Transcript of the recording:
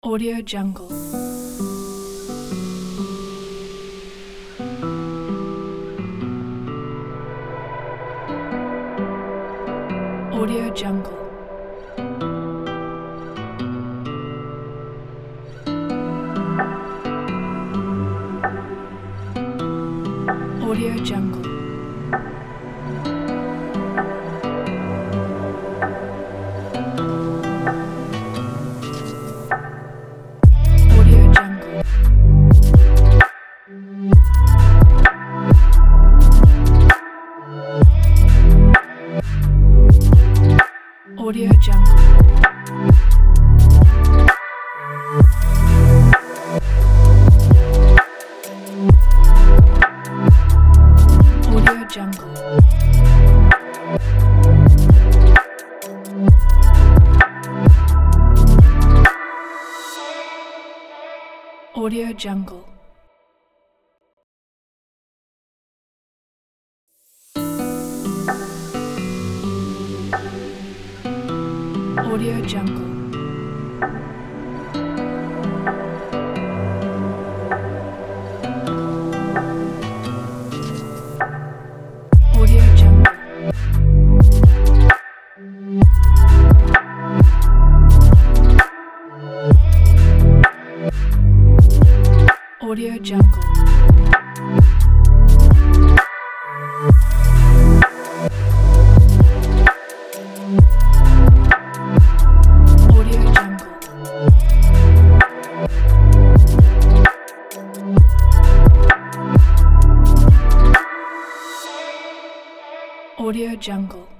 Audio Jungle. Audio Jungle. Audio Jungle. Audio Jungle. Audio Jungle. Audio Jungle. Audio Jungle. Audio Jungle. Audio Jungle. Audio Jungle.